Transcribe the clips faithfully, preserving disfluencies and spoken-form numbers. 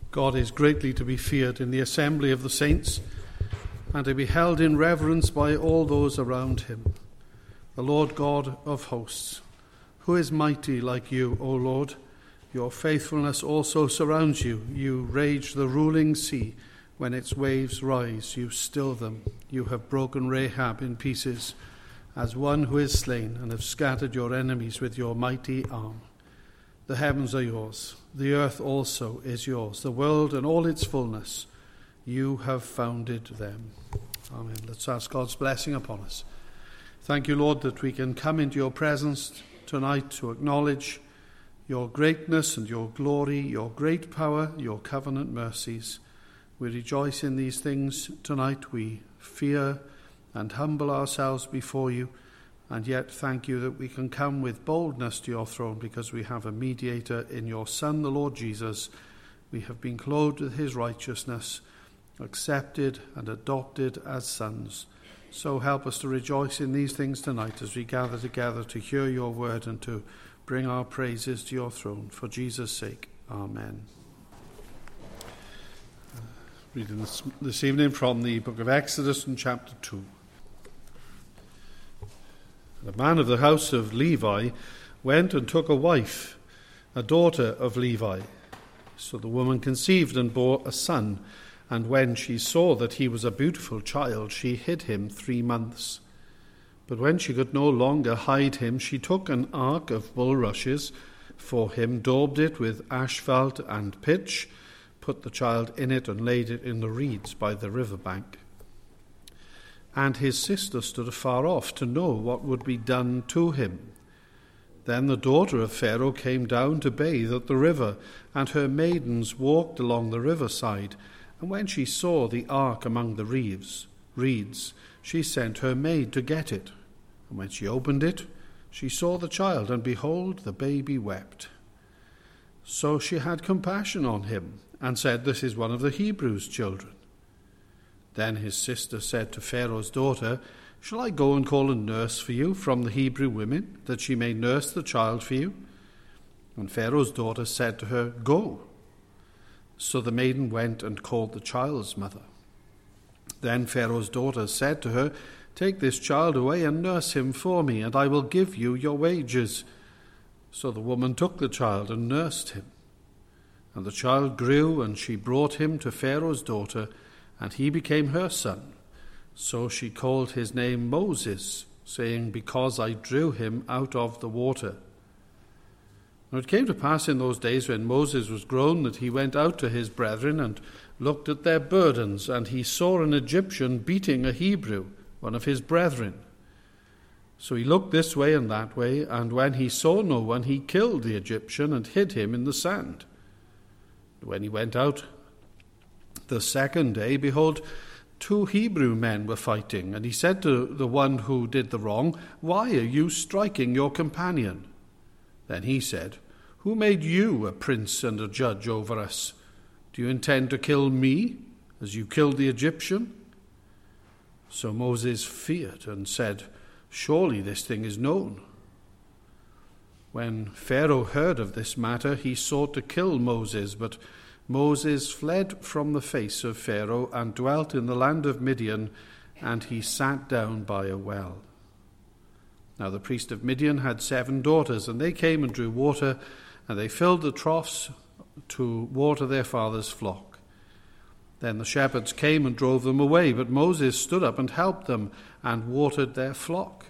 God is greatly to be feared in the assembly of the saints, and to be held in reverence by all those around him. The Lord God of hosts, who is mighty like you, O Lord? Your faithfulness also surrounds you. You rage the ruling sea. When its waves rise, you still them. You have broken Rahab in pieces, as one who is slain, and have scattered your enemies with your mighty arm. The heavens are yours. The earth also is yours. The world and all its fullness. You have founded them. Amen. Let's ask God's blessing upon us. Thank you, Lord, that we can come into your presence tonight to acknowledge your greatness and your glory, your great power, your covenant mercies. We rejoice in these things tonight. We fear and humble ourselves before you, and yet thank you that we can come with boldness to your throne because we have a mediator in your Son, the Lord Jesus. We have been clothed with his righteousness, accepted and adopted as sons. So help us to rejoice in these things tonight as we gather together to hear your word and to bring our praises to your throne. For Jesus' sake, amen. Uh, reading this, this evening from the book of Exodus in chapter two. The man of the house of Levi went and took a wife, a daughter of Levi. So the woman conceived and bore a son, and when she saw that he was a beautiful child, she hid him three months. But when she could no longer hide him, she took an ark of bulrushes for him, daubed it with asphalt and pitch, put the child in it, and laid it in the reeds by the river bank. And his sister stood afar off to know what would be done to him. Then the daughter of Pharaoh came down to bathe at the river, and her maidens walked along the riverside. And when she saw the ark among the reeds, reeds, she sent her maid to get it. And when she opened it, she saw the child, and behold, the baby wept. So she had compassion on him, and said, "This is one of the Hebrews' children." Then his sister said to Pharaoh's daughter, "Shall I go and call a nurse for you from the Hebrew women, that she may nurse the child for you?" And Pharaoh's daughter said to her, "Go." So the maiden went and called the child's mother. Then Pharaoh's daughter said to her, "Take this child away and nurse him for me, and I will give you your wages." So the woman took the child and nursed him. And the child grew, and she brought him to Pharaoh's daughter, and he became her son. So she called his name Moses, saying, "Because I drew him out of the water." Now it came to pass in those days when Moses was grown that he went out to his brethren and looked at their burdens, and he saw an Egyptian beating a Hebrew, one of his brethren. So he looked this way and that way, and when he saw no one, he killed the Egyptian and hid him in the sand. When he went out the second day, behold, two Hebrew men were fighting, and he said to the one who did the wrong, "Why are you striking your companion?" Then he said, "Who made you a prince and a judge over us? Do you intend to kill me, as you killed the Egyptian?" So Moses feared and said, "Surely this thing is known." When Pharaoh heard of this matter, he sought to kill Moses, but Moses fled from the face of Pharaoh and dwelt in the land of Midian, and he sat down by a well. Now the priest of Midian had seven daughters, and they came and drew water, and they filled the troughs to water their father's flock. Then the shepherds came and drove them away, but Moses stood up and helped them and watered their flock.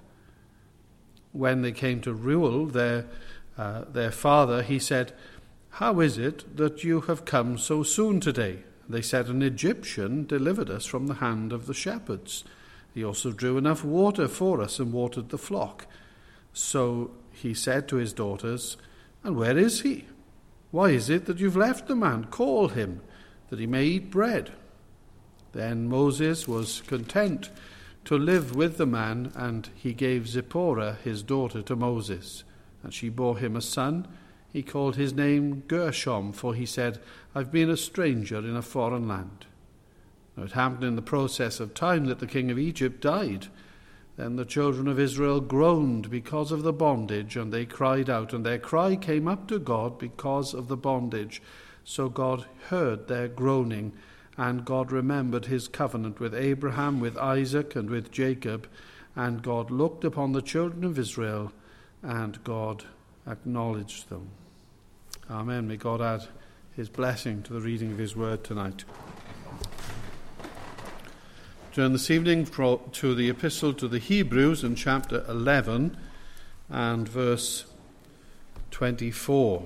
When they came to Reuel, their, uh, their father, he said, "How is it that you have come so soon today?" They said, "An Egyptian delivered us from the hand of the shepherds. He also drew enough water for us and watered the flock." So he said to his daughters, "And where is he? Why is it that you've left the man? Call him, that he may eat bread." Then Moses was content to live with the man, and he gave Zipporah his daughter to Moses, and she bore him a son. He called his name Gershom, for he said, "I've been a stranger in a foreign land." Now it happened in the process of time that the king of Egypt died. Then the children of Israel groaned because of the bondage, and they cried out, and their cry came up to God because of the bondage. So God heard their groaning, and God remembered his covenant with Abraham, with Isaac, and with Jacob. And God looked upon the children of Israel, and God acknowledged them. Amen. May God add his blessing to the reading of his word tonight. Turn this evening to the epistle to the Hebrews in chapter eleven and verse twenty-four.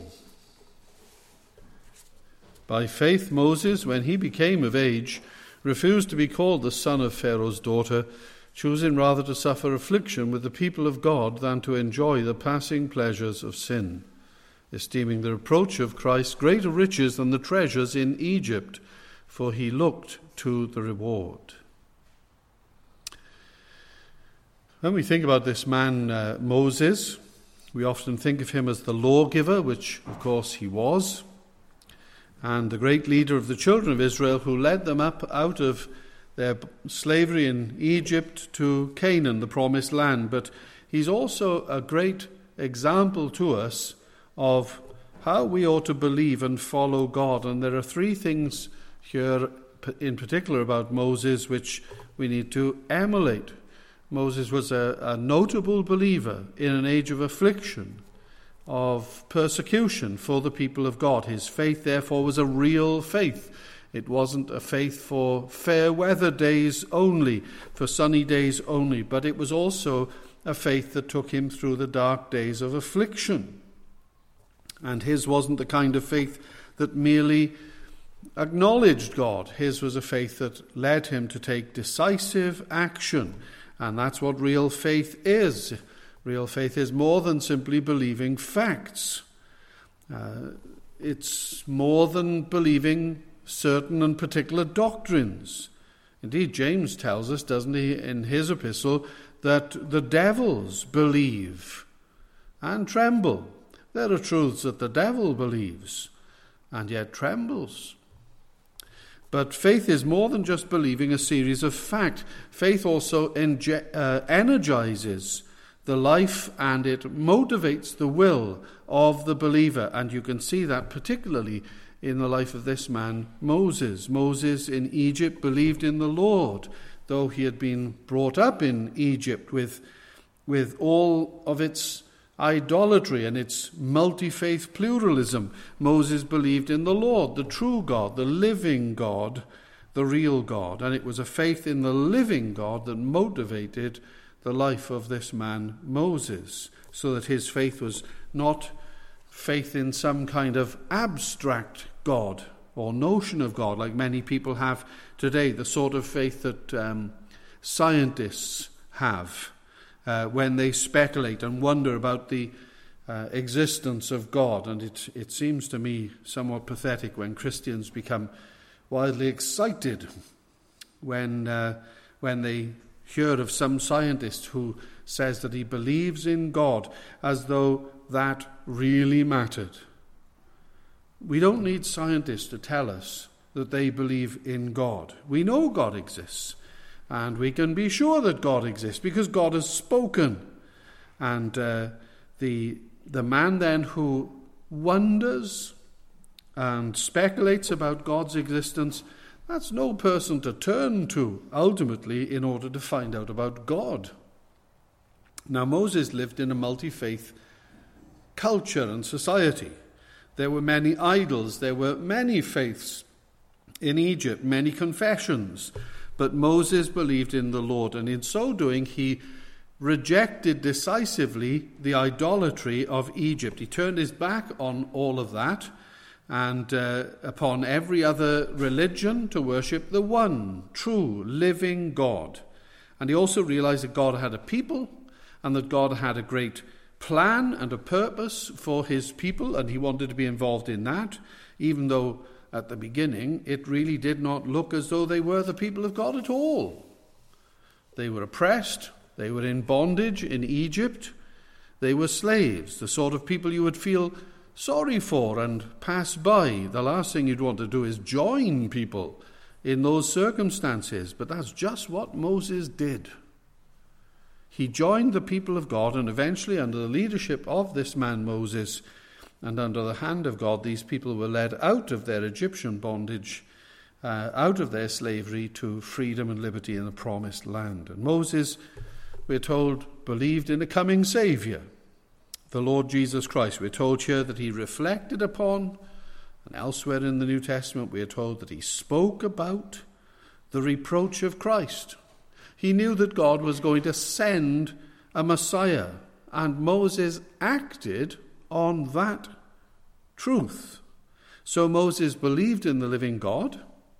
By faith Moses, when he became of age, refused to be called the son of Pharaoh's daughter, choosing rather to suffer affliction with the people of God than to enjoy the passing pleasures of sin, esteeming the reproach of Christ greater riches than the treasures in Egypt, for he looked to the reward. When we think about this man, uh, Moses, we often think of him as the lawgiver, which of course he was, and the great leader of the children of Israel who led them up out of their slavery in Egypt to Canaan, the promised land. But he's also a great example to us of how we ought to believe and follow God. And there are three things here in particular about Moses which we need to emulate. Moses was a, a notable believer in an age of affliction, of persecution for the people of God. His faith, therefore, was a real faith. It wasn't a faith for fair weather days only, for sunny days only, but it was also a faith that took him through the dark days of affliction. And his wasn't the kind of faith that merely acknowledged God. His was a faith that led him to take decisive action. And that's what real faith is. Real faith is more than simply believing facts. Uh, it's more than believing certain and particular doctrines. Indeed, James tells us, doesn't he, in his epistle, that the devils believe and tremble. There are truths that the devil believes and yet trembles. But faith is more than just believing a series of facts. Faith also enge- uh, energizes the life, and it motivates the will of the believer. And you can see that particularly in the life of this man, Moses. Moses in Egypt believed in the Lord, though he had been brought up in Egypt with, with all of its idolatry and its multi-faith pluralism. Moses believed in the Lord, the true God, the living God, the real God. And it was a faith in the living God that motivated the life of this man, Moses, so that his faith was not faith in some kind of abstract God or notion of God, like many people have today, the sort of faith that um, scientists have uh, when they speculate and wonder about the uh, existence of God. And it, it seems to me somewhat pathetic when Christians become wildly excited when uh, when they hear of some scientist who says that he believes in God, as though that really mattered. We don't need scientists to tell us that they believe in God. We know God exists, and we can be sure that God exists because God has spoken. And uh, the the man then who wonders and speculates about God's existence, that's no person to turn to ultimately in order to find out about God. Now, Moses lived in a multi-faith culture and society. There were many idols, there were many faiths in Egypt, many confessions. But Moses believed in the Lord, and in so doing he rejected decisively the idolatry of Egypt. He turned his back on all of that and uh, upon every other religion to worship the one true living God. And he also realized that God had a people and that God had a great plan and a purpose for his people, and he wanted to be involved in that, even though at the beginning it really did not look as though they were the people of God at all. They were oppressed, they were in bondage in Egypt, they were slaves, the sort of people you would feel sorry for and pass by. The last thing you'd want to do is join people in those circumstances, but that's just what Moses did. He joined the people of God, and eventually, under the leadership of this man Moses, And under the hand of God, these people were led out of their Egyptian bondage, uh, out of their slavery to freedom and liberty in the promised land. And Moses, we're told, believed in a coming Saviour, the Lord Jesus Christ. We're told here that he reflected upon, and elsewhere in the New Testament we are told that he spoke about the reproach of Christ. He knew that God was going to send a Messiah, and Moses acted on that truth. So Moses believed in the living God,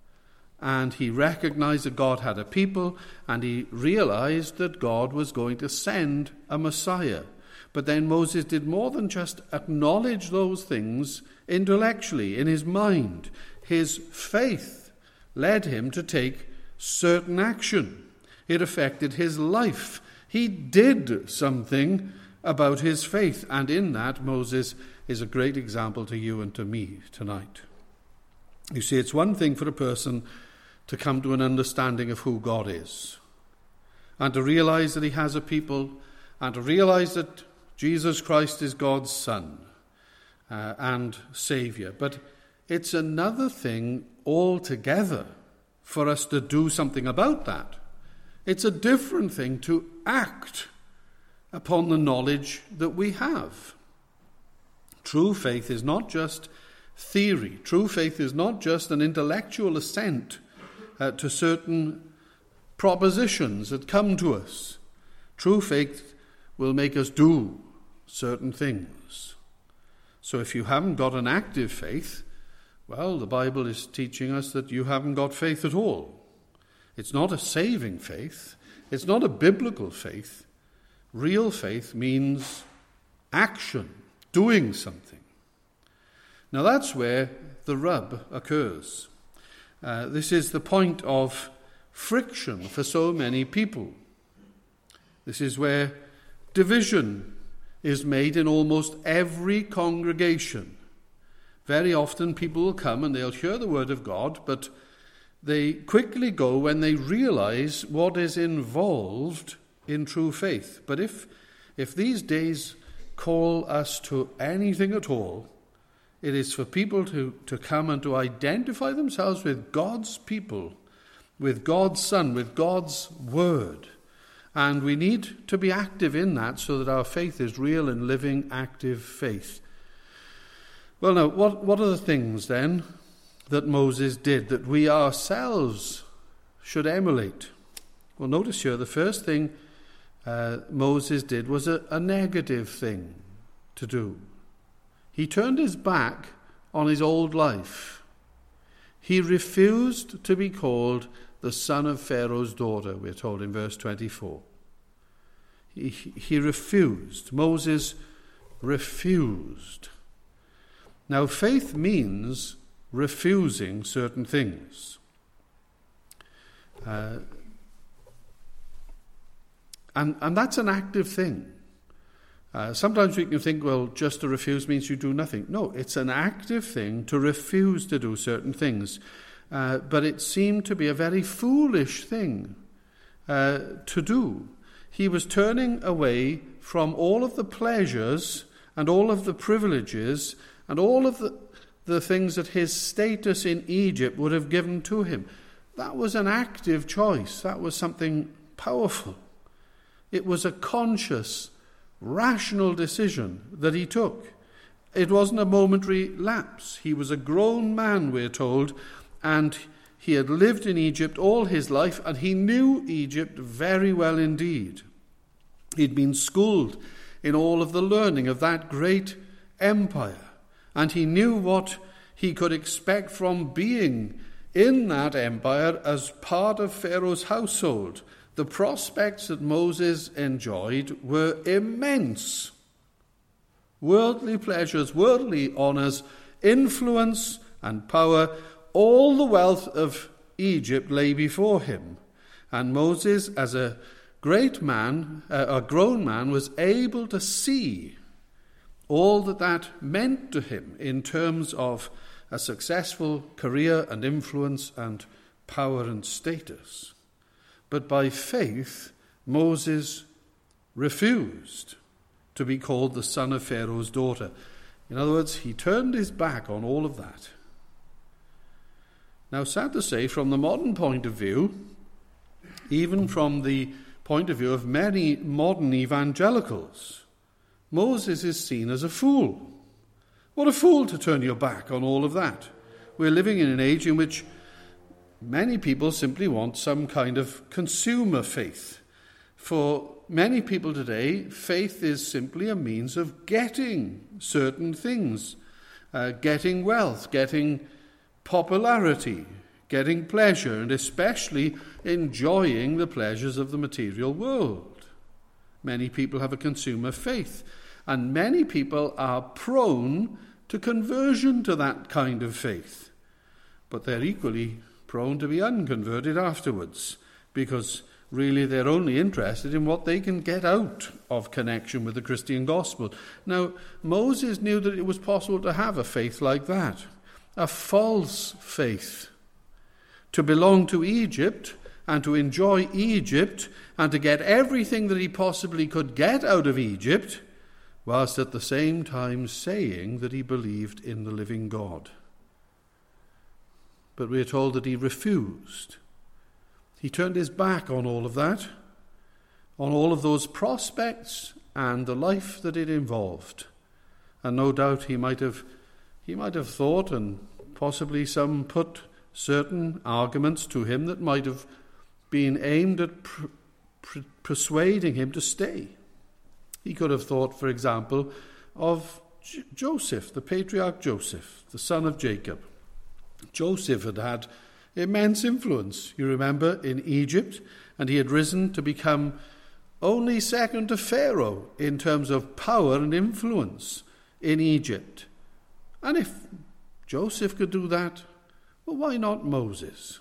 and he recognized that God had a people, and he realized that God was going to send a Messiah. But then Moses did more than just acknowledge those things intellectually, in his mind. His faith led him to take certain action. It affected his life. He did something about his faith, and in that Moses is a great example to you and to me tonight. You see, it's one thing for a person to come to an understanding of who God is, and to realize that he has a people, and to realize that Jesus Christ is God's Son uh, and Saviour. But it's another thing altogether for us to do something about that. It's a different thing to act upon the knowledge that we have. True faith is not just theory. True faith is not just an intellectual assent uh, to certain propositions that come to us. True faith will make us do certain things. So if you haven't got an active faith, well, the Bible is teaching us that you haven't got faith at all. It's not a saving faith. It's not a biblical faith. Real faith means action, doing something. Now that's where the rub occurs. Uh, this is the point of friction for so many people. This is where division is made in almost every congregation. Very often people will come and they'll hear the word of God, but they quickly go when they realize what is involved in true faith. But if if these days call us to anything at all, it is for people to, to come and to identify themselves with God's people, with God's Son, with God's Word. And we need to be active in that so that our faith is real and living, active faith. Well, now, what, what are the things then that Moses did that we ourselves should emulate? Well, notice here the first thing uh, Moses did was a, a negative thing to do. He turned his back on his old life. He refused to be called the son of Pharaoh's daughter, we're told in verse twenty-four. He, he refused. Moses refused. Now, faith means refusing certain things. Uh, and, and that's an active thing. Uh, sometimes we can think, well, just to refuse means you do nothing. No, it's an active thing to refuse to do certain things. Uh, but it seemed to be a very foolish thing uh, to do. He was turning away from all of the pleasures and all of the privileges and all of the, the things that his status in Egypt would have given to him. That was an active choice. That was something powerful. It was a conscious, rational decision that he took. It wasn't a momentary lapse. He was a grown man, we're told, and he had lived in Egypt all his life, and he knew Egypt very well indeed. He'd been schooled in all of the learning of that great empire, and he knew what he could expect from being in that empire as part of Pharaoh's household. The prospects that Moses enjoyed were immense. Worldly pleasures, worldly honours, influence and power, all the wealth of Egypt lay before him. And Moses, as a great man, a grown man, was able to see all that that meant to him in terms of a successful career and influence and power and status. But by faith, Moses refused to be called the son of Pharaoh's daughter. In other words, he turned his back on all of that. Now, sad to say, from the modern point of view, even from the point of view of many modern evangelicals, Moses is seen as a fool. What a fool to turn your back on all of that. We're living in an age in which many people simply want some kind of consumer faith. For many people today, faith is simply a means of getting certain things, uh, getting wealth, getting popularity, getting pleasure, and especially enjoying the pleasures of the material world. Many people have a consumer faith, and many people are prone to conversion to that kind of faith. But they're equally prone to be unconverted afterwards, because really they're only interested in what they can get out of connection with the Christian gospel. Now, Moses knew that it was possible to have a faith like that, a false faith, to belong to Egypt and to enjoy Egypt and to get everything that he possibly could get out of Egypt, whilst at the same time saying that he believed in the living God. But we are told that he refused. He turned his back on all of that, on all of those prospects and the life that it involved. And no doubt he might have he might have thought, and possibly some put certain arguments to him that might have been aimed at pr- pr- persuading him to stay. He could have thought, for example, of J- Joseph, the patriarch Joseph, the son of Jacob. Joseph had had immense influence, you remember, in Egypt, and he had risen to become only second to Pharaoh in terms of power and influence in Egypt. And if Joseph could do that, well, why not Moses?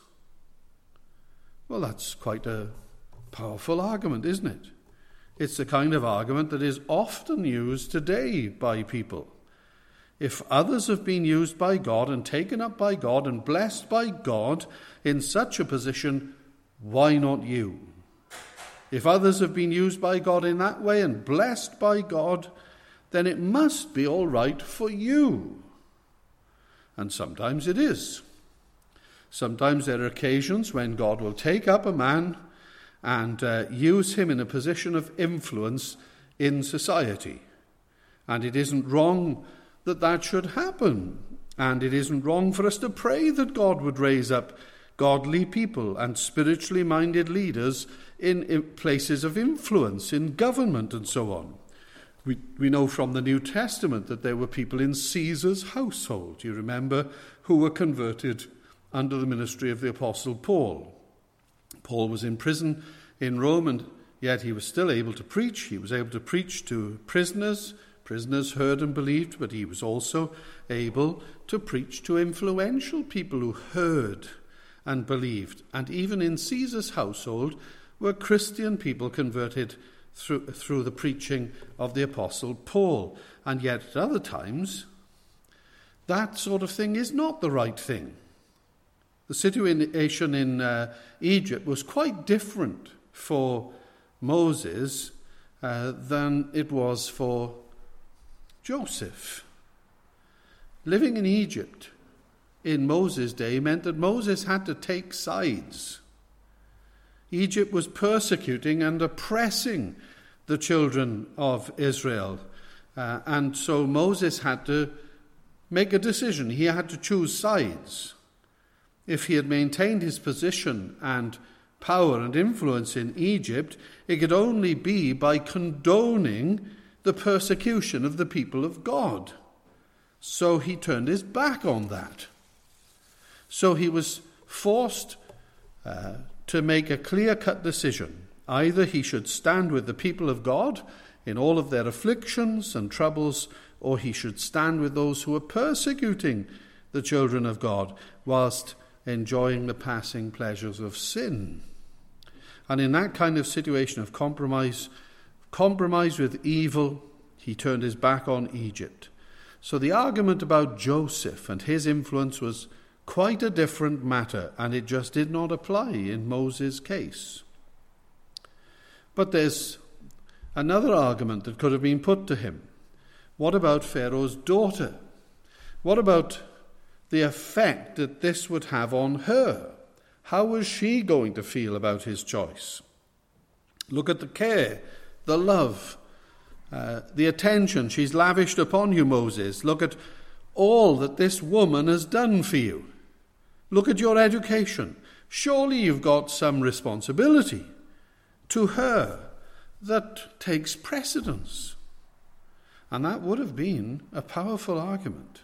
Well, that's quite a powerful argument, isn't it? It's the kind of argument that is often used today by people. If others have been used by God and taken up by God and blessed by God in such a position, why not you? If others have been used by God in that way and blessed by God, then it must be all right for you. And sometimes it is. Sometimes there are occasions when God will take up a man and uh, use him in a position of influence in society. And it isn't wrong that that should happen. And it isn't wrong for us to pray that God would raise up godly people and spiritually minded leaders in, in places of influence, in government and so on. We, we know from the New Testament that there were people in Caesar's household, you remember, who were converted under the ministry of the Apostle Paul. Paul was in prison in Rome, and yet he was still able to preach. He was able to preach to prisoners. Prisoners heard and believed, but he was also able to preach to influential people who heard and believed. And even in Caesar's household were Christian people converted through, through the preaching of the Apostle Paul. And yet at other times, that sort of thing is not the right thing. The situation in uh, Egypt was quite different for Moses uh, than it was for Joseph. Living in Egypt in Moses' day meant that Moses had to take sides. Egypt was persecuting and oppressing the children of Israel. Uh, and so Moses had to make a decision. He had to choose sides. If he had maintained his position and power and influence in Egypt, it could only be by condoning the persecution of the people of God. So he turned his back on that. So he was forced uh, to make a clear-cut decision. Either he should stand with the people of God in all of their afflictions and troubles, or he should stand with those who were persecuting the children of God whilst enjoying the passing pleasures of sin. And in that kind of situation of compromise, compromise with evil, he turned his back on Egypt. So the argument about Joseph and his influence was quite a different matter, and it just did not apply in Moses' case. But there's another argument that could have been put to him. What about Pharaoh's daughter? What about the effect that this would have on her? How was she going to feel about his choice? Look at the care, the love, uh, the attention she's lavished upon you, Moses. Look at all that this woman has done for you. Look at your education. Surely you've got some responsibility to her that takes precedence. And that would have been a powerful argument.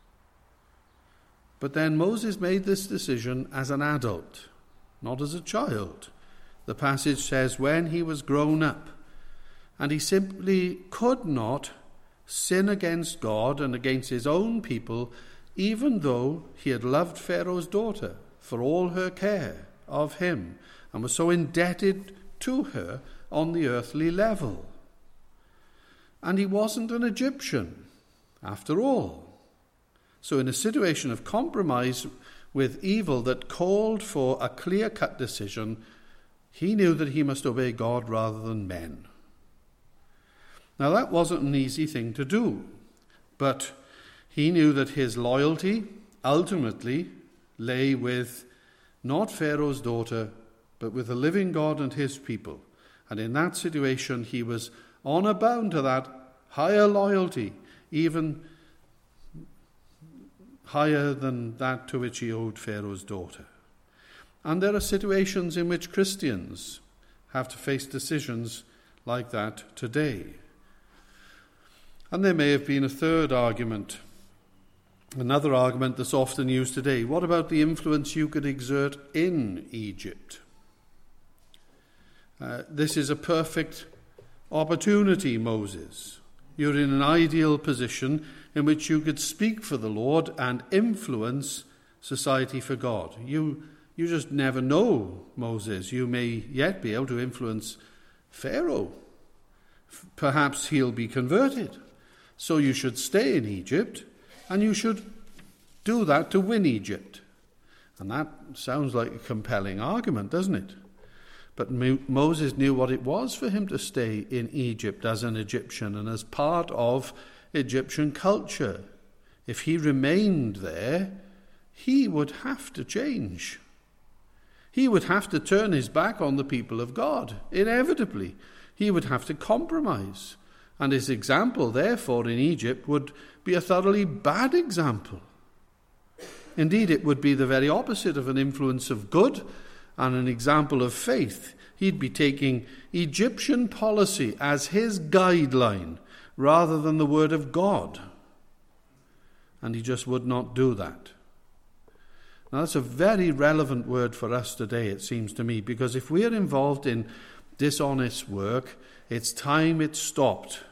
But then Moses made this decision as an adult, not as a child. The passage says when he was grown up, and he simply could not sin against God and against his own people, even though he had loved Pharaoh's daughter for all her care of him and was so indebted to her on the earthly level. And he wasn't an Egyptian, after all. So in a situation of compromise with evil that called for a clear-cut decision, he knew that he must obey God rather than men. Now that wasn't an easy thing to do, but he knew that his loyalty ultimately lay with not Pharaoh's daughter, but with the living God and his people. And in that situation, he was honor bound to that higher loyalty, even higher than that to which he owed Pharaoh's daughter. And there are situations in which Christians have to face decisions like that today. And there may have been a third argument, another argument that's often used today. What about the influence you could exert in Egypt? Uh, this is a perfect opportunity, Moses. You're in an ideal position in which you could speak for the Lord and influence society for God. You, you just never know, Moses. You may yet be able to influence Pharaoh. Perhaps he'll be converted. So you should stay in Egypt, and you should do that to win Egypt. And that sounds like a compelling argument, doesn't it? But Moses knew what it was for him to stay in Egypt as an Egyptian and as part of Egyptian culture. If he remained there, he would have to change. He would have to turn his back on the people of God, inevitably. He would have to compromise. And his example, therefore, in Egypt would be a thoroughly bad example. Indeed, it would be the very opposite of an influence of good and an example of faith. He'd be taking Egyptian policy as his guideline rather than the word of God. And he just would not do that. Now, that's a very relevant word for us today, it seems to me, because if we are involved in dishonest work, it's time it stopped.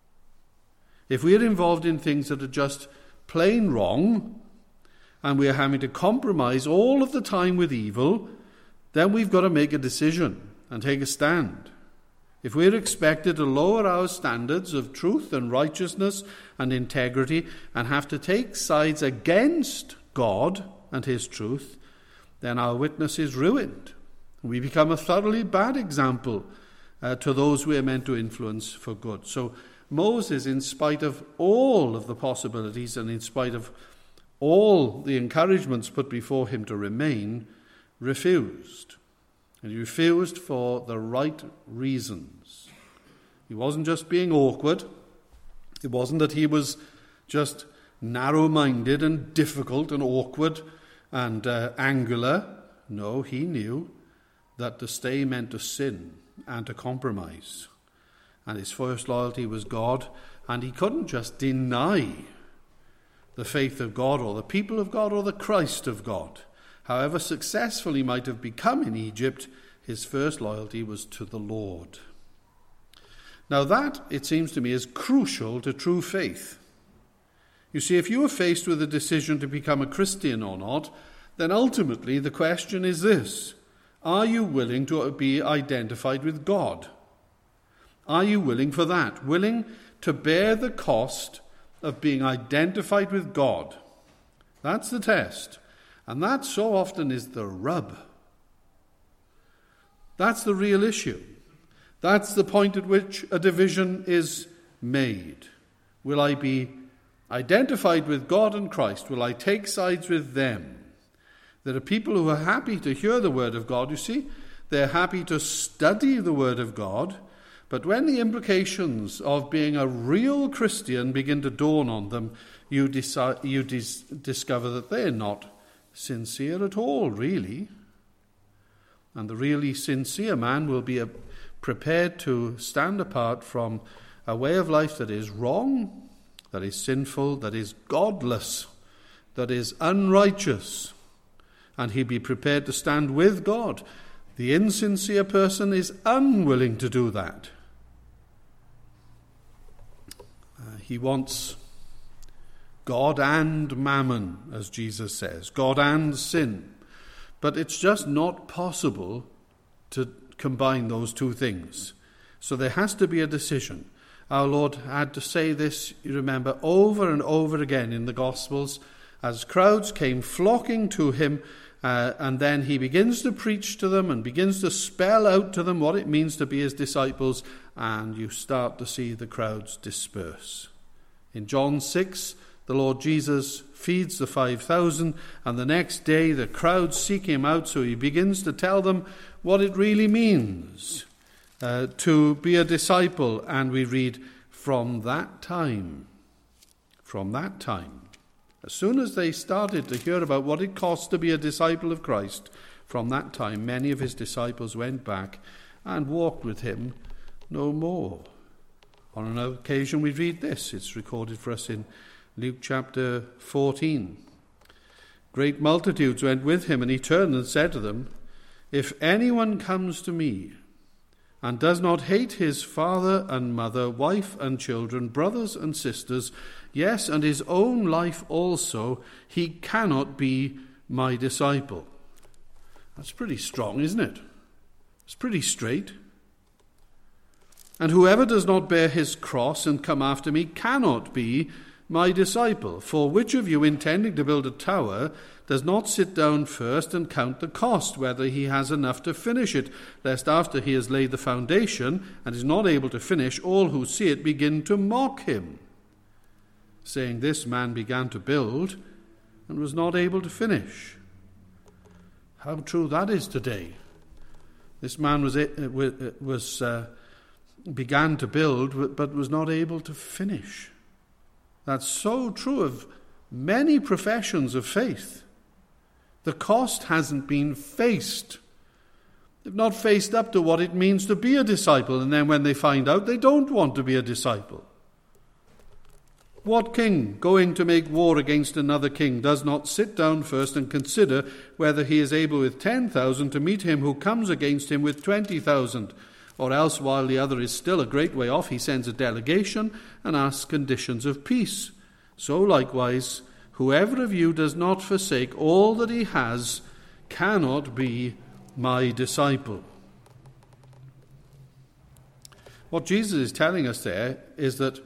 If we are involved in things that are just plain wrong, and we are having to compromise all of the time with evil, then we've got to make a decision and take a stand. If we're expected to lower our standards of truth and righteousness and integrity and have to take sides against God and his truth, then our witness is ruined. We become a thoroughly bad example uh, to those we are meant to influence for good. So Moses, in spite of all of the possibilities and in spite of all the encouragements put before him to remain, refused. And he refused for the right reasons. He wasn't just being awkward. It wasn't that he was just narrow-minded and difficult and awkward and uh, angular. No, he knew that to stay meant to sin and to compromise. And his first loyalty was God, and he couldn't just deny the faith of God or the people of God or the Christ of God. However successful he might have become in Egypt, his first loyalty was to the Lord. Now that, it seems to me, is crucial to true faith. You see, if you are faced with a decision to become a Christian or not, then ultimately the question is this: are you willing to be identified with God? Are you willing for that? Willing to bear the cost of being identified with God? That's the test. And that so often is the rub. That's the real issue. That's the point at which a division is made. Will I be identified with God and Christ? Will I take sides with them? There are people who are happy to hear the word of God, you see. They're happy to study the word of God. But when the implications of being a real Christian begin to dawn on them, you, decide, you dis- discover that they're not sincere at all, really. And the really sincere man will be a, prepared to stand apart from a way of life that is wrong, that is sinful, that is godless, that is unrighteous. And he'd be prepared to stand with God. The insincere person is unwilling to do that. Uh, he wants God and mammon, as Jesus says, God and sin. But it's just not possible to combine those two things. So there has to be a decision. Our Lord had to say this, you remember, over and over again in the Gospels, as crowds came flocking to him, uh, and then he begins to preach to them and begins to spell out to them what it means to be his disciples, and you start to see the crowds disperse. In John six, the Lord Jesus feeds the five thousand, and the next day the crowds seek him out, so he begins to tell them what it really means uh, to be a disciple. And we read, from that time, from that time, as soon as they started to hear about what it cost to be a disciple of Christ, from that time many of his disciples went back and walked with him no more. On an occasion we read this, it's recorded for us in Luke chapter fourteen. Great multitudes went with him, and he turned and said to them, if anyone comes to me and does not hate his father and mother, wife and children, brothers and sisters, yes, and his own life also, he cannot be my disciple. That's pretty strong, isn't it? It's pretty straight. And whoever does not bear his cross and come after me cannot be my disciple. For which of you, intending to build a tower, does not sit down first and count the cost, whether he has enough to finish it, lest after he has laid the foundation and is not able to finish, all who see it begin to mock him, saying, this man began to build and was not able to finish. How true that is today. This man was was uh, began to build but was not able to finish. That's so true of many professions of faith. The cost hasn't been faced. They've not faced up to what it means to be a disciple, and then when they find out, they don't want to be a disciple. What king going to make war against another king does not sit down first and consider whether he is able with ten thousand to meet him who comes against him with twenty thousand? Or else, while the other is still a great way off, he sends a delegation and asks conditions of peace. So likewise, whoever of you does not forsake all that he has cannot be my disciple. What Jesus is telling us there is that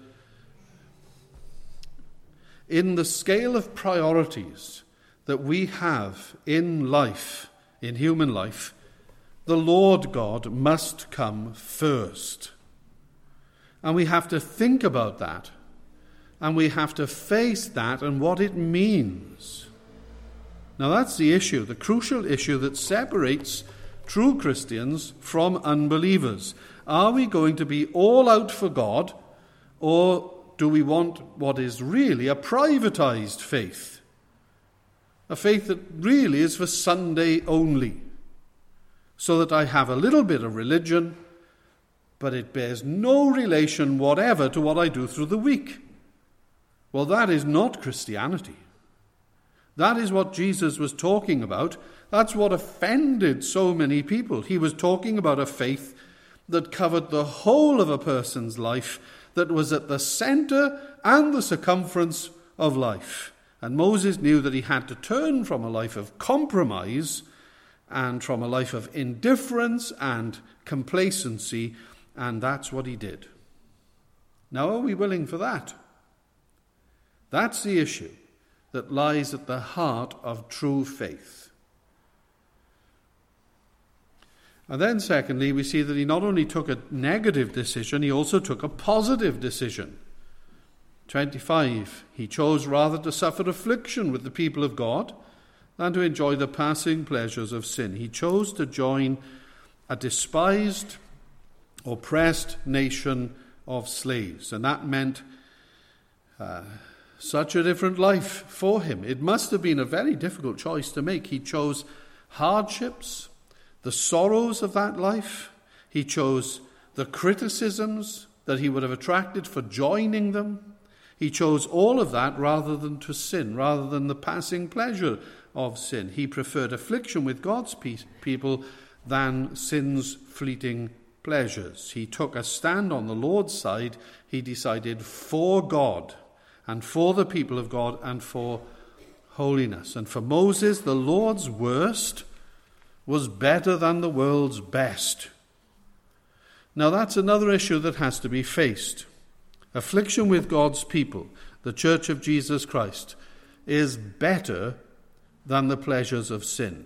in the scale of priorities that we have in life, in human life, the Lord God must come first. And we have to think about that. And we have to face that and what it means. Now that's the issue, the crucial issue that separates true Christians from unbelievers. Are we going to be all out for God, or do we want what is really a privatized faith? A faith that really is for Sunday only. So that I have a little bit of religion, but it bears no relation whatever to what I do through the week. Well, that is not Christianity. That is what Jesus was talking about. That's what offended so many people. He was talking about a faith that covered the whole of a person's life, that was at the center and the circumference of life. And Moses knew that he had to turn from a life of compromise and from a life of indifference and complacency, and that's what he did. Now, are we willing for that? That's the issue that lies at the heart of true faith. And then secondly, we see that he not only took a negative decision, he also took a positive decision. twenty-five, he chose rather to suffer affliction with the people of God than to enjoy the passing pleasures of sin. He chose to join a despised, oppressed nation of slaves, and that meant uh, such a different life for him. It must have been a very difficult choice to make. He chose hardships, the sorrows of that life. He chose the criticisms that he would have attracted for joining them. He chose all of that rather than to sin, rather than the passing pleasure of sin. He preferred affliction with God's people than sin's fleeting pleasures. He took a stand on the Lord's side. He decided for God and for the people of God and for holiness. And for Moses, the Lord's worst was better than the world's best. Now that's another issue that has to be faced. Affliction with God's people, the Church of Jesus Christ, is better than the pleasures of sin.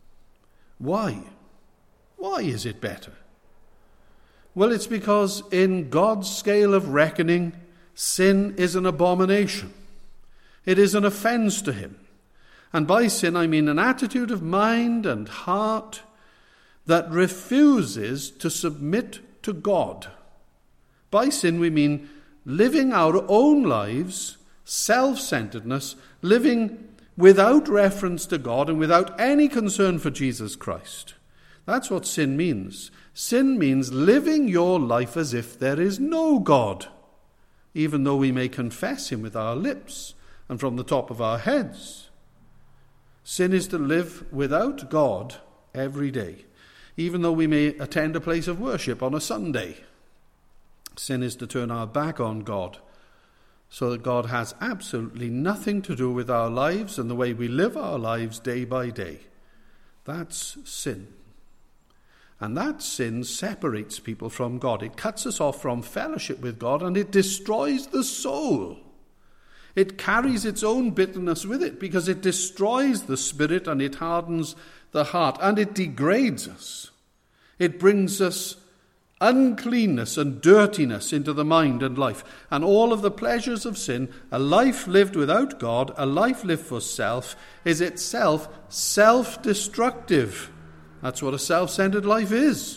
Why? Why is it better? Well, it's because in God's scale of reckoning, sin is an abomination. It is an offense to him. And by sin, I mean an attitude of mind and heart that refuses to submit to God. By sin, we mean living our own lives, self-centeredness, living without reference to God and without any concern for Jesus Christ. That's what sin means. Sin means living your life as if there is no God, even though we may confess him with our lips and from the top of our heads. Sin is to live without God every day, even though we may attend a place of worship on a Sunday. Sin is to turn our back on God, so that God has absolutely nothing to do with our lives and the way we live our lives day by day. That's sin. And that sin separates people from God. It cuts us off from fellowship with God, and it destroys the soul. It carries its own bitterness with it because it destroys the spirit and it hardens the heart, and it degrades us. It brings us uncleanness and dirtiness into the mind and life, and all of the pleasures of sin. A life lived without God, a life lived for self, is itself self-destructive. That's what a self-centered life is.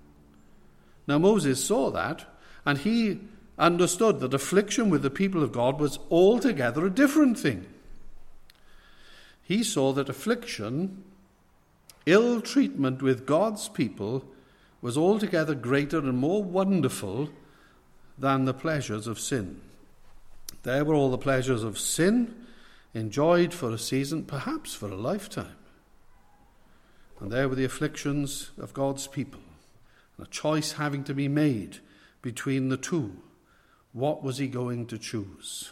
Now Moses saw that, and he understood that affliction with the people of God was altogether a different thing. He saw that affliction, ill treatment with God's people, was altogether greater and more wonderful than the pleasures of sin. There were all the pleasures of sin, enjoyed for a season, perhaps for a lifetime. And there were the afflictions of God's people, and a choice having to be made between the two. What was he going to choose?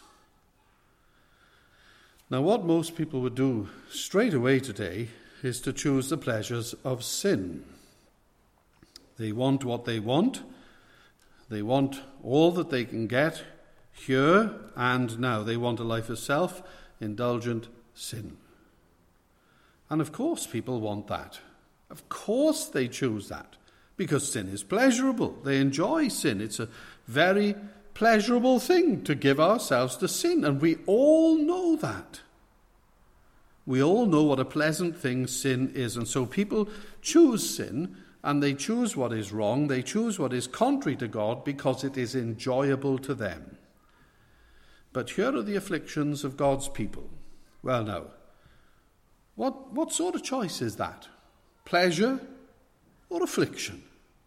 Now, what most people would do straight away today is to choose the pleasures of sin. They want what they want. They want all that they can get here and now. They want a life of self-indulgent sin. And of course people want that. Of course they choose that, because sin is pleasurable. They enjoy sin. It's a very pleasurable thing to give ourselves to sin, and we all know that. We all know what a pleasant thing sin is, and so people choose sin, and they choose what is wrong. They choose what is contrary to God because it is enjoyable to them. But here are the afflictions of God's people. Well, now, what, what sort of choice is that? Pleasure or affliction?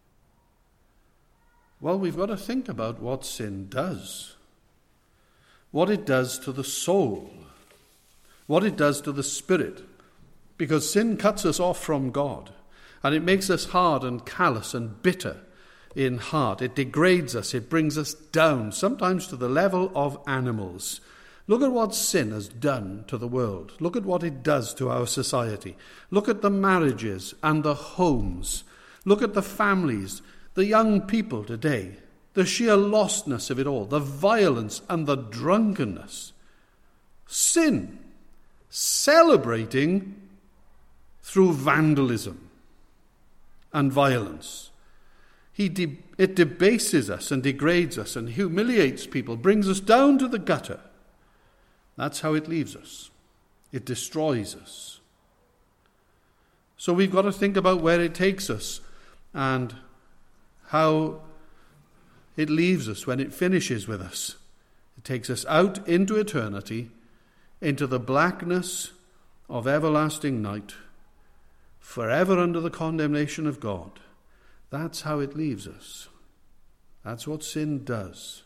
Well, we've got to think about what sin does. What it does to the soul. What it does to the spirit. Because sin cuts us off from God. And it makes us hard and callous and bitter in heart. It degrades us. It brings us down, sometimes to the level of animals. Look at what sin has done to the world. Look at what it does to our society. Look at the marriages and the homes. Look at the families, the young people today, the sheer lostness of it all, the violence and the drunkenness. Sin celebrating through vandalism and violence. He de- it debases us and degrades us and humiliates people, brings us down to the gutter. That's how it leaves us. It destroys us. So we've got to think about where it takes us and how it leaves us when it finishes with us. It takes us out into eternity, into the blackness of everlasting night, forever under the condemnation of God. That's how it leaves us. That's what sin does.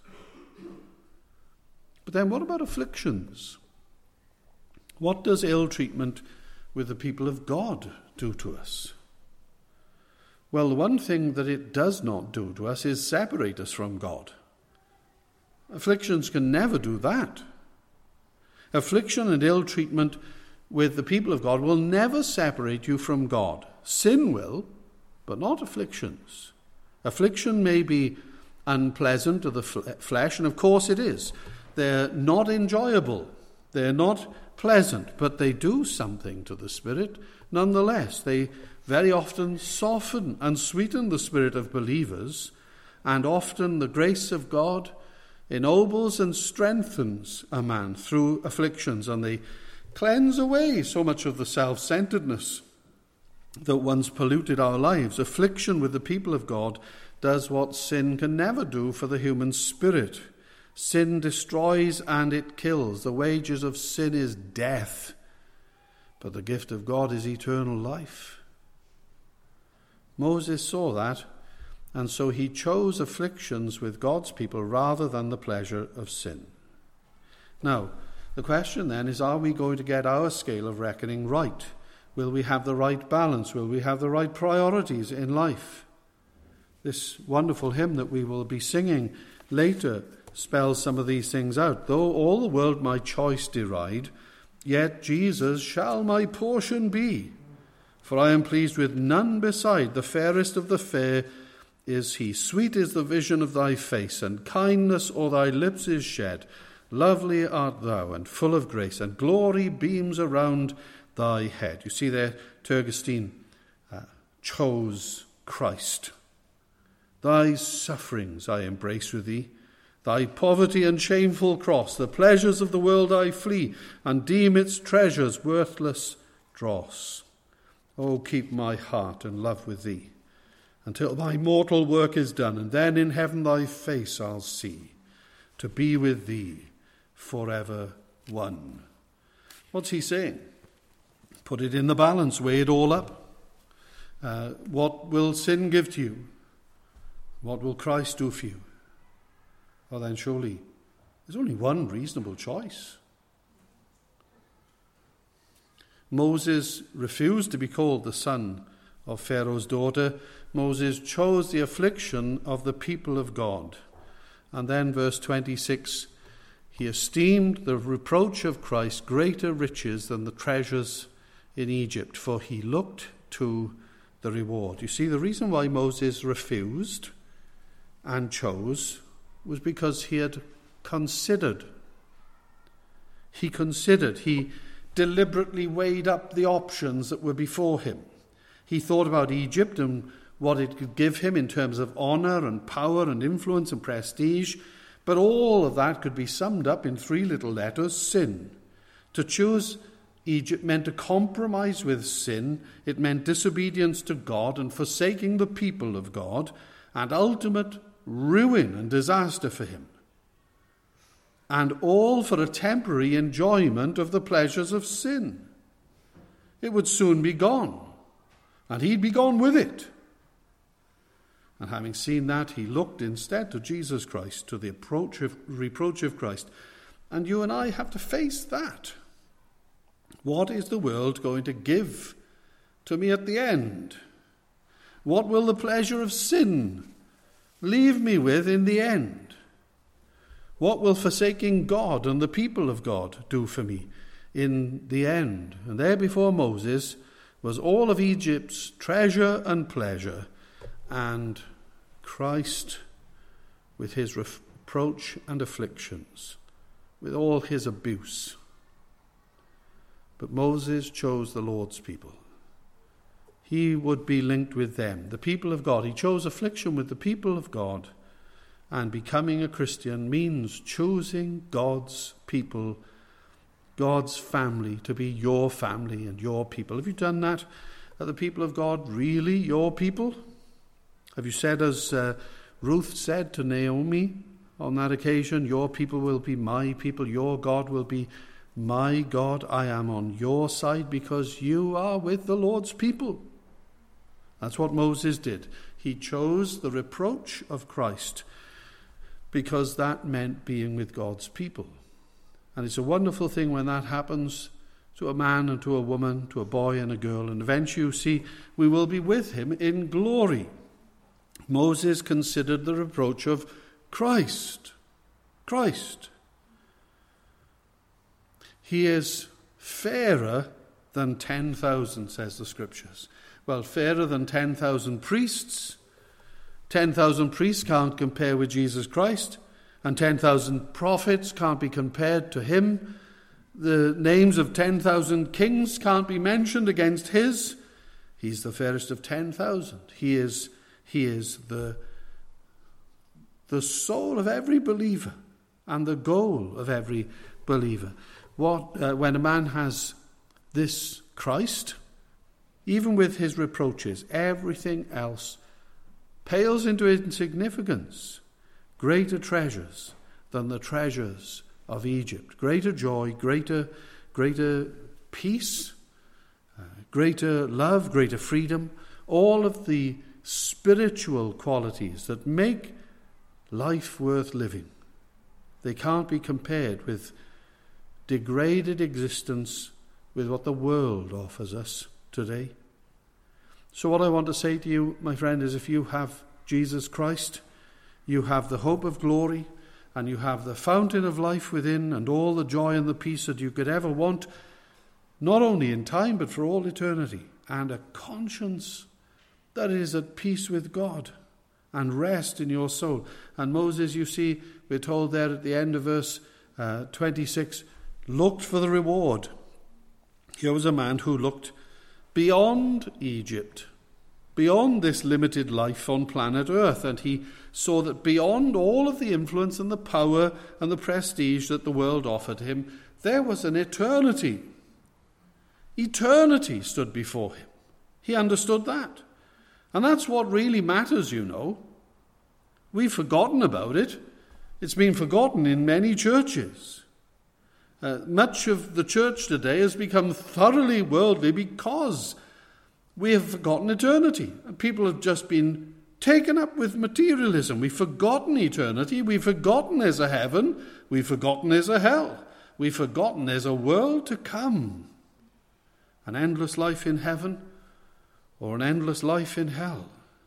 But then what about afflictions? What does ill treatment with the people of God do to us? Well, the one thing that it does not do to us is separate us from God. Afflictions can never do that. Affliction and ill treatment with the people of God will never separate you from God. Sin will, but not afflictions. Affliction may be unpleasant to the flesh, and of course it is. They're not enjoyable. They're not pleasant, but they do something to the spirit nonetheless. They very often soften and sweeten the spirit of believers, and often the grace of God ennobles and strengthens a man through afflictions, and they cleanse away so much of the self-centeredness that once polluted our lives. Affliction with the people of God does what sin can never do for the human spirit. Sin destroys and it kills. The wages of sin is death, but the gift of God is eternal life. Moses saw that, and so he chose afflictions with God's people rather than the pleasure of sin. Now, the question then is, are we going to get our scale of reckoning right? Will we have the right balance? Will we have the right priorities in life? This wonderful hymn that we will be singing later spells some of these things out. Though all the world my choice deride, yet Jesus shall my portion be. For I am pleased with none beside. The fairest of the fair is he. Sweet is the vision of thy face, and kindness o'er thy lips is shed. Lovely art thou, and full of grace, and glory beams around thy head. You see there, Tergestine uh, chose Christ. Thy sufferings I embrace with thee, thy poverty and shameful cross. The pleasures of the world I flee, and deem its treasures worthless dross. Oh, keep my heart and love with thee, until thy mortal work is done, and then in heaven thy face I'll see, to be with thee forever one. What's he saying? Put it in the balance, weigh it all up. Uh, what will sin give to you? What will Christ do for you? Well, then surely there's only one reasonable choice. Moses refused to be called the son of Pharaoh's daughter. Moses chose the affliction of the people of God. And then verse twenty-six, he esteemed the reproach of Christ greater riches than the treasures in Egypt, for he looked to the reward. You see, the reason why Moses refused and chose was because he had considered. He considered. He deliberately weighed up the options that were before him. He thought about Egypt and what it could give him in terms of honor and power and influence and prestige, but all of that could be summed up in three little letters: sin. To choose Egypt meant to compromise with sin. It meant disobedience to God and forsaking the people of God, and ultimate ruin and disaster for him. And all for a temporary enjoyment of the pleasures of sin. It would soon be gone, and he'd be gone with it. And having seen that, he looked instead to Jesus Christ, to the approach of, reproach of Christ. And you and I have to face that. What is the world going to give to me at the end? What will the pleasure of sin leave me with in the end? What will forsaking God and the people of God do for me in the end? And there before Moses was all of Egypt's treasure and pleasure, and Christ with his reproach and afflictions, with all his abuse. But Moses chose the Lord's people. he would be linked with them, the people of God. He chose affliction with the people of God. And becoming a Christian means choosing God's people, God's family, to be your family and your people. Have you done that? Are the people of God really your people? Have you said, as uh, Ruth said to Naomi on that occasion, your people will be my people, your God will be my God. I am on your side because you are with the Lord's people. That's what Moses did. He chose the reproach of Christ because that meant being with God's people. And it's a wonderful thing when that happens to a man and to a woman, to a boy and a girl. And eventually, you see, we will be with him in glory. Moses considered the reproach of Christ. Christ. He is fairer than ten thousand, says the Scriptures. Well, fairer than ten thousand priests. ten thousand priests can't compare with Jesus Christ, and ten thousand prophets can't be compared to him. The names of ten thousand kings can't be mentioned against his. He's the fairest of ten thousand. He is, he is the, the soul of every believer and the goal of every believer. What, uh, when a man has this Christ, even with his reproaches, everything else pales into insignificance. Greater treasures than the treasures of Egypt. Greater joy, greater, greater peace, uh, greater love, greater freedom. All of the spiritual qualities that make life worth living. They can't be compared with degraded existence, with what the world offers us today. So what I want to say to you, my friend, is if you have Jesus Christ, you have the hope of glory, and you have the fountain of life within, and all the joy and the peace that you could ever want, not only in time, but for all eternity, and a conscience that is at peace with God, and rest in your soul. And Moses, you see, we're told there at the end of verse uh, twenty-six, looked for the reward. Here was a man who looked beyond Egypt, beyond this limited life on planet Earth, and he saw that beyond all of the influence and the power and the prestige that the world offered him, there was an eternity. Eternity stood before him. He understood that. And that's what really matters, you know. We've forgotten about it. It's been forgotten in many churches. Uh, much of the church today has become thoroughly worldly because we have forgotten eternity. And people have just been taken up with materialism. We've forgotten eternity. We've forgotten there's a heaven. We've forgotten there's a hell. We've forgotten there's a world to come. An endless life in heaven or an endless life in hell.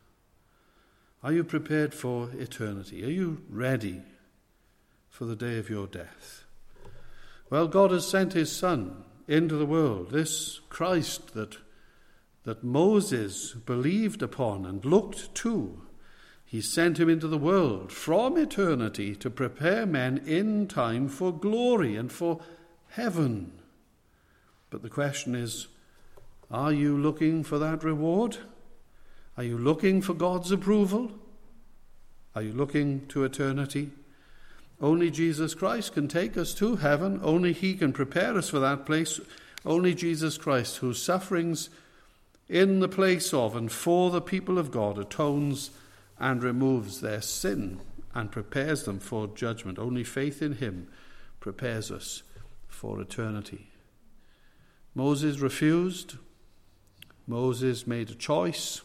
Are you prepared for eternity? Are you ready for the day of your death? Well, God has sent his Son into the world, this Christ that, that Moses believed upon and looked to. He sent him into the world from eternity to prepare men in time for glory and for heaven. But the question is, are you looking for that reward? Are you looking for God's approval? Are you looking to eternity? Only Jesus Christ can take us to heaven. Only he can prepare us for that place. Only Jesus Christ, whose sufferings in the place of and for the people of God atones and removes their sin and prepares them for judgment. Only faith in him prepares us for eternity. Moses refused. Moses made a choice.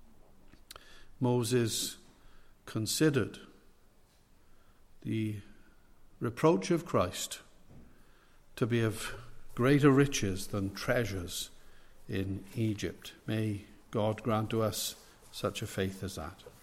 Moses considered the reproach of Christ to be of greater riches than treasures in Egypt. May God grant to us such a faith as that.